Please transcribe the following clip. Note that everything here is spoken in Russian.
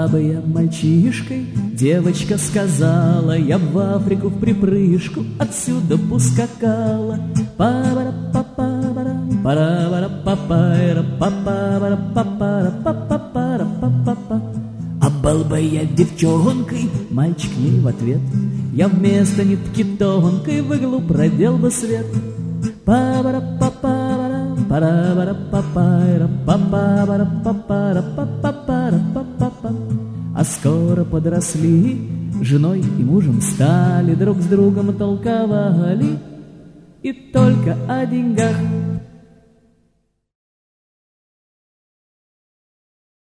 бы я мальчишкой, девочка сказала, я в Африку в припрыжку отсюда поскакала. Па-бара-па-па-бара, пара-бара-па-пара-па-пара-па-пара-па-пара-па-па-па. А был бы я девчонкой, мальчик ей в ответ, я вместо нитки тонкой в иглу продел бы свет. Па-бара-па-пара, пара-бара-па-пара-па-пара-па-пара-па-пара-па-па-па. А скоро подросли, женой и мужем стали, друг с другом толковали, и только о деньгах